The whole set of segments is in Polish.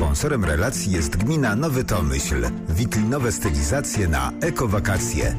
Sponsorem relacji jest gmina Nowy Tomyśl. Wiklinowe stylizacje na ekowakacje.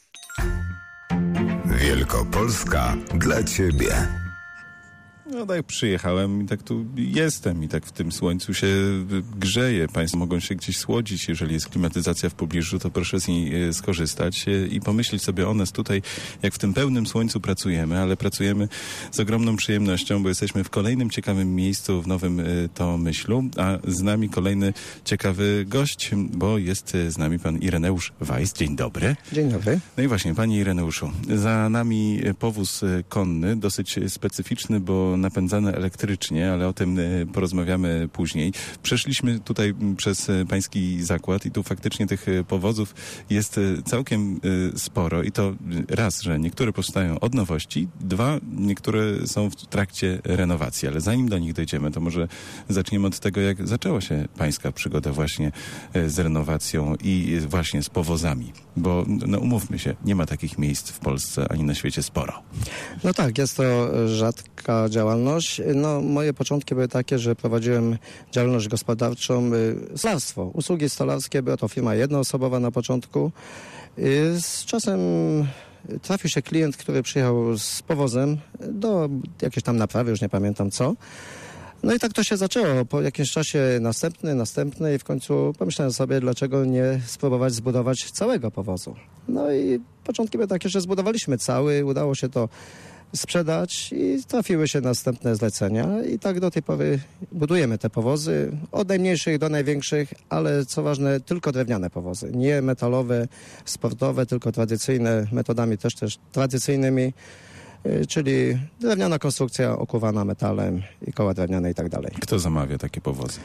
Wielkopolska dla Ciebie. No tak przyjechałem i tak tu jestem i tak w tym słońcu się grzeję. Państwo mogą się gdzieś słodzić, jeżeli jest klimatyzacja w pobliżu, to proszę z niej skorzystać i pomyśleć sobie o nas tutaj, jak w tym pełnym słońcu pracujemy, ale pracujemy z ogromną przyjemnością, bo jesteśmy w kolejnym ciekawym miejscu w Nowym Tomyślu, a z nami kolejny ciekawy gość, bo jest z nami pan Ireneusz Weiss. Dzień dobry. Dzień dobry. No i właśnie, panie Ireneuszu, za nami powóz konny, dosyć specyficzny, bo napędzane elektrycznie, ale o tym porozmawiamy później. Przeszliśmy tutaj przez pański zakład i tu faktycznie tych powozów jest całkiem sporo i to raz, że niektóre powstają od nowości, dwa, niektóre są w trakcie renowacji, ale zanim do nich dojdziemy, to może zaczniemy od tego, jak zaczęła się pańska przygoda właśnie z renowacją i właśnie z powozami, bo no umówmy się, nie ma takich miejsc w Polsce ani na świecie sporo. No tak, jest to rzadka działalność. No, moje początki były takie, że prowadziłem działalność gospodarczą, stolarstwo, usługi stolarskie, była to firma jednoosobowa na początku. Z czasem trafił się klient, który przyjechał z powozem do jakiejś tam naprawy, już nie pamiętam co. No i tak to się zaczęło. Po jakimś czasie następny i w końcu pomyślałem sobie, dlaczego nie spróbować zbudować całego powozu. No i początki były takie, że zbudowaliśmy cały, udało się to sprzedać i trafiły się następne zlecenia i tak do tej pory budujemy te powozy, od najmniejszych do największych, ale co ważne, tylko drewniane powozy, nie metalowe, sportowe, tylko tradycyjne, metodami też tradycyjnymi, czyli drewniana konstrukcja okuwana metalem i koła drewniane i tak dalej. Kto zamawia takie powozy?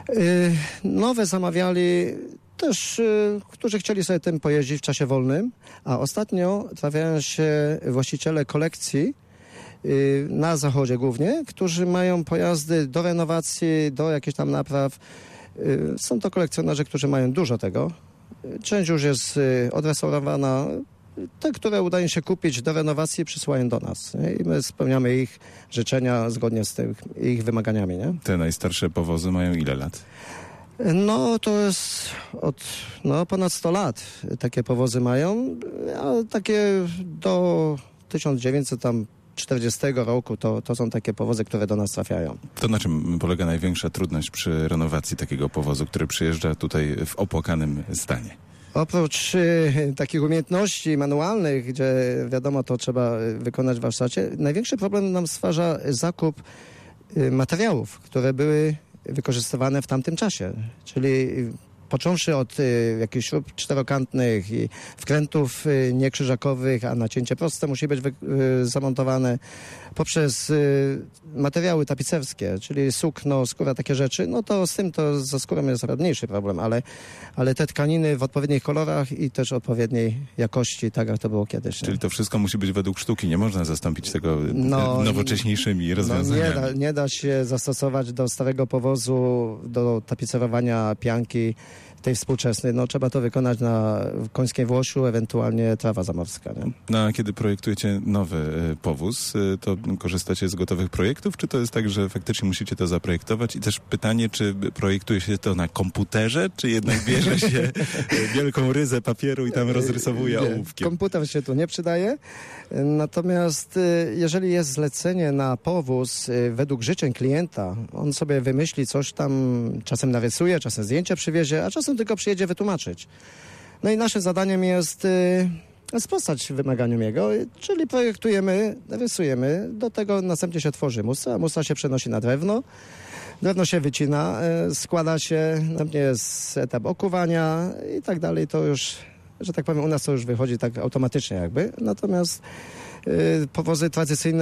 Nowe zamawiali też, którzy chcieli sobie tym pojeździć w czasie wolnym, a ostatnio trafiają się właściciele kolekcji na zachodzie głównie, którzy mają pojazdy do renowacji, do jakichś tam napraw. Są to kolekcjonerzy, którzy mają dużo tego. Część już jest odrestaurowana. Te, które udaje się kupić do renowacji, przysyłają do nas. Nie? I my spełniamy ich życzenia zgodnie z ich wymaganiami. Nie? Te najstarsze powozy mają ile lat? No to jest od ponad 100 lat takie powozy mają, a takie do 1940 roku to są takie powozy, które do nas trafiają. To na czym polega największa trudność przy renowacji takiego powozu, który przyjeżdża tutaj w opłakanym stanie? Oprócz takich umiejętności manualnych, gdzie wiadomo to trzeba wykonać w warsztacie, największy problem nam stwarza zakup materiałów, które były wykorzystywane w tamtym czasie, czyli począwszy od jakichś śrub czterokantnych i wkrętów niekrzyżakowych, a nacięcie proste musi być zamontowane, poprzez materiały tapicerskie, czyli sukno, skóra, takie rzeczy, no to z tym to ze skórą jest mniejszy problem, ale te tkaniny w odpowiednich kolorach i też odpowiedniej jakości, tak jak to było kiedyś. Czyli to wszystko musi być według sztuki, nie można zastąpić tego nowocześniejszymi rozwiązaniami. Nie da się zastosować do starego powozu, do tapicerowania pianki tej współczesnej. No trzeba to wykonać na końskim włosiu, ewentualnie trawa zamorska. Nie? No a kiedy projektujecie nowy powóz, to korzystacie z gotowych projektów, czy to jest tak, że faktycznie musicie to zaprojektować? I też pytanie, czy projektuje się to na komputerze, czy jednak bierze się wielką ryzę papieru i tam rozrysowuje ołówkiem? Komputer się tu nie przydaje. Natomiast jeżeli jest zlecenie na powóz według życzeń klienta, on sobie wymyśli coś tam, czasem narysuje, czasem zdjęcie przywiezie, a czasem tylko przyjedzie wytłumaczyć. No i naszym zadaniem jest sprostać wymaganiom jego, czyli projektujemy, rysujemy, do tego następnie się tworzy musa, musa się przenosi na drewno, drewno się wycina, składa się, następnie jest etap okuwania i tak dalej, to już, że tak powiem, u nas to już wychodzi tak automatycznie jakby, natomiast powozy tradycyjne,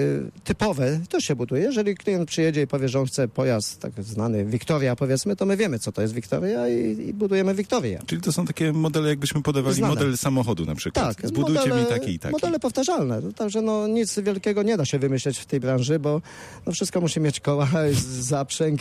typowe też się buduje. Jeżeli klient przyjedzie i powie, że on chce pojazd tak zwany Victoria, powiedzmy, to my wiemy, co to jest Victoria i budujemy Victoria. Czyli to są takie modele, jakbyśmy podawali model samochodu na przykład. Tak. Zbudujcie mi taki i taki. Modele powtarzalne. Także nic wielkiego nie da się wymyśleć w tej branży, bo wszystko musi mieć koła, zaprzęg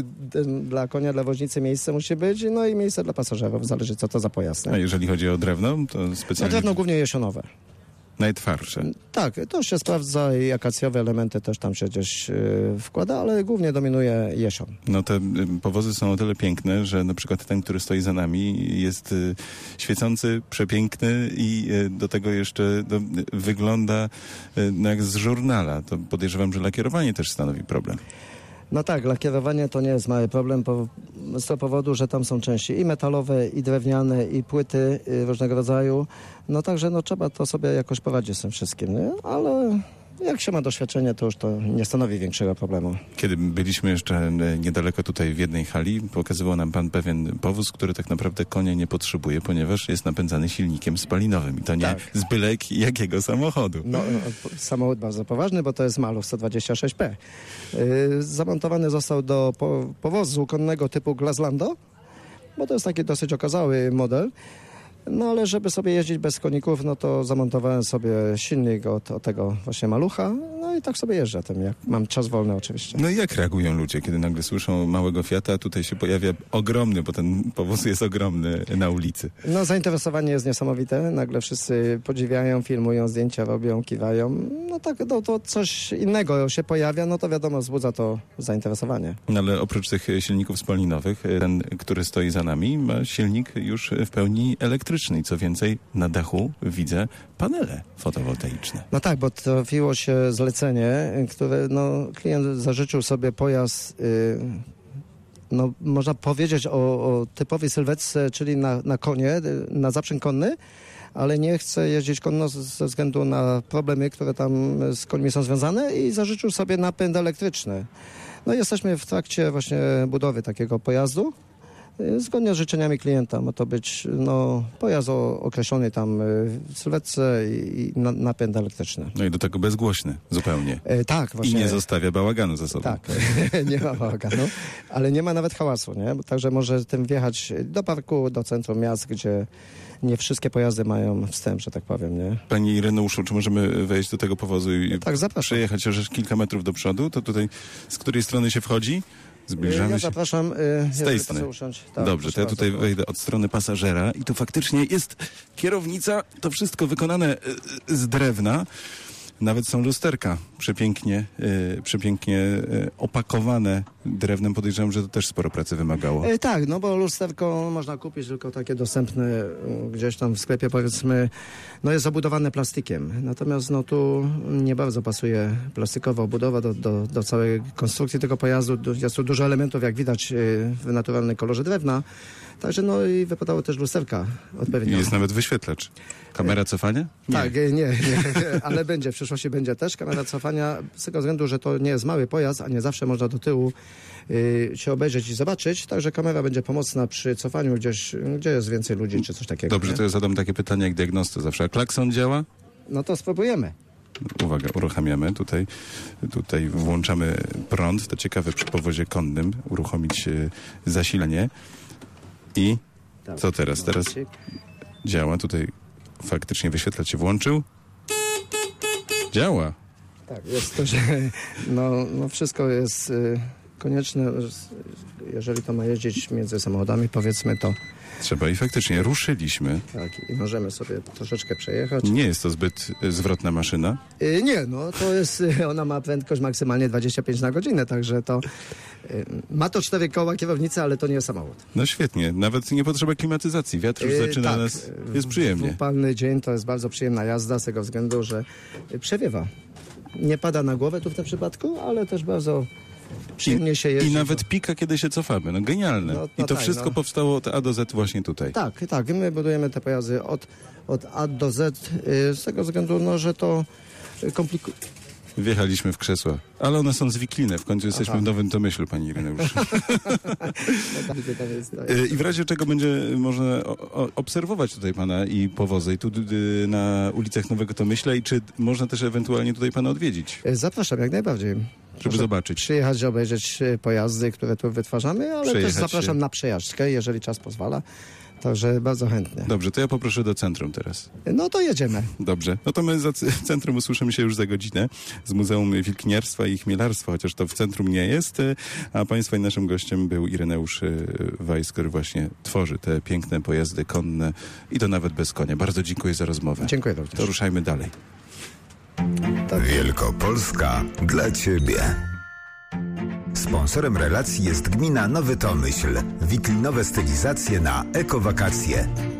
dla konia, dla woźnicy miejsce musi być, no i miejsce dla pasażerów. Zależy, co to za pojazd. Nie? A jeżeli chodzi o drewno, to specjalnie... Drewno głównie jesionowe. Najtwardsze. Tak, to się sprawdza i akacjowe elementy też tam się gdzieś wkłada, ale głównie dominuje jesion. No te powozy są o tyle piękne, że na przykład ten, który stoi za nami jest świecący, przepiękny i do tego jeszcze wygląda jak z żurnala. To podejrzewam, że lakierowanie też stanowi problem. No tak, lakierowanie to nie jest mały problem z tego powodu, że tam są części i metalowe, i drewniane, i płyty różnego rodzaju. No także no, trzeba to sobie jakoś poradzić z tym wszystkim, nie? Ale jak się ma doświadczenie, to już to nie stanowi większego problemu. Kiedy byliśmy jeszcze niedaleko tutaj w jednej hali, pokazywał nam pan pewien powóz, który tak naprawdę konia nie potrzebuje, ponieważ jest napędzany silnikiem spalinowym. I to nie z byle jakiego samochodu. No, samochód bardzo poważny, bo to jest Maluch 126P. Zamontowany został do powozu konnego typu Glaslando, bo to jest taki dosyć okazały model. No ale żeby sobie jeździć bez koników, no to zamontowałem sobie silnik od tego właśnie Malucha, no i tak sobie jeżdżę tym, jak mam czas wolny oczywiście. No i jak reagują ludzie, kiedy nagle słyszą małego Fiata, tutaj się pojawia ogromny, bo ten powóz jest ogromny na ulicy. No zainteresowanie jest niesamowite, nagle wszyscy podziwiają, filmują, zdjęcia robią, kiwają, no tak, no, to coś innego się pojawia, no to wiadomo, wzbudza to zainteresowanie. No ale oprócz tych silników spalinowych, ten, który stoi za nami, ma silnik już w pełni elektryczny. I co więcej, na dachu widzę panele fotowoltaiczne. No tak, bo trafiło się zlecenie, które no, klient zażyczył sobie pojazd, no, można powiedzieć o typowej sylwetce, czyli na konie, na zaprzęg konny, ale nie chce jeździć konno ze względu na problemy, które tam z końmi są związane i zażyczył sobie napęd elektryczny. No i jesteśmy w trakcie właśnie budowy takiego pojazdu. Zgodnie z życzeniami klienta ma to być pojazd o określonej tam sylwetce i napęd elektryczny. No i do tego bezgłośny zupełnie. Tak, właśnie. I nie zostawia bałaganu za sobą. Tak, nie ma bałaganu, ale nie ma nawet hałasu, nie? Także może tym wjechać do parku, do centrum miast, gdzie nie wszystkie pojazdy mają wstęp, że tak powiem, nie? Pani Ireneuszu, czy możemy wejść do tego powozu i tak, zapraszam. Przejechać chociaż kilka metrów do przodu? To tutaj z której strony się wchodzi? Zbliżamy ja się. Zapraszam. Z tej strony. Tak, dobrze, to ja tutaj wejdę od strony pasażera i tu faktycznie jest kierownica, to wszystko wykonane z drewna. Nawet są lusterka przepięknie opakowane drewnem. Podejrzewam, że to też sporo pracy wymagało. Tak, no bo lusterko można kupić tylko takie dostępne gdzieś tam w sklepie, powiedzmy, no jest obudowane plastikiem. Natomiast no tu nie bardzo pasuje plastikowa obudowa do całej konstrukcji tego pojazdu. Jest tu dużo elementów, jak widać, w naturalnym kolorze drewna. Także no i wypadało też lusterka odpowiednio. Jest nawet wyświetlacz. Kamera cofania? Nie. Tak, nie, ale będzie, w przyszłości będzie też kamera cofania, z tego względu, że to nie jest mały pojazd, a nie zawsze można do tyłu się obejrzeć i zobaczyć, także kamera będzie pomocna przy cofaniu gdzieś, gdzie jest więcej ludzi, czy coś takiego. Dobrze, to ja zadam takie pytanie jak diagnosty zawsze. A klakson działa? No to spróbujemy. Uwaga, uruchamiamy. Tutaj włączamy prąd. To ciekawe przy powozie konnym uruchomić zasilanie. I co teraz? Teraz działa. Tutaj faktycznie wyświetlacz się włączył. Działa. Tak, jest to, że no wszystko jest konieczne, jeżeli to ma jeździć między samochodami, powiedzmy to. Trzeba i faktycznie ruszyliśmy. Tak, i możemy sobie troszeczkę przejechać. Nie jest to zbyt zwrotna maszyna? Nie, no to jest, ona ma prędkość maksymalnie 25 na godzinę, także to ma to 4 koła kierownicy, ale to nie jest samochód. No świetnie, nawet nie potrzeba klimatyzacji, wiatr już zaczyna nas, jest przyjemnie. W upalny dzień to jest bardzo przyjemna jazda z tego względu, że przewiewa. Nie pada na głowę tu w tym przypadku, ale też bardzo przyjemnie się jeździ. I nawet pika, kiedy się cofamy. No genialne. I to wszystko powstało od A do Z właśnie tutaj. Tak. My budujemy te pojazdy od A do Z z tego względu, że to komplikuje. Wjechaliśmy w krzesła, ale one są zwiklinne. W końcu jesteśmy w Nowym Tomyślu, pani Ireneusz. I w razie czego będzie można obserwować tutaj pana i powozy i tu na ulicach Nowego Tomyśla i czy można też ewentualnie tutaj pana odwiedzić? Zapraszam jak najbardziej. żeby zobaczyć. Przyjechać, obejrzeć pojazdy, które tu wytwarzamy, ale Przejechać też zapraszam się. na przejażdżkę, jeżeli czas pozwala. Także bardzo chętnie. Dobrze, to ja poproszę do centrum teraz. No to jedziemy. Dobrze. No to my w centrum usłyszymy się już za godzinę z Muzeum Wilkiniarstwa i Chmielarstwa, chociaż to w centrum nie jest. A Państwa i naszym gościem był Ireneusz Weiss, który właśnie tworzy te piękne pojazdy konne i to nawet bez konia. Bardzo dziękuję za rozmowę. Dziękuję również. To ruszajmy dalej. Wielkopolska dla Ciebie. Sponsorem relacji jest gmina Nowy Tomyśl. Wiklinowe stylizacje na ekowakacje.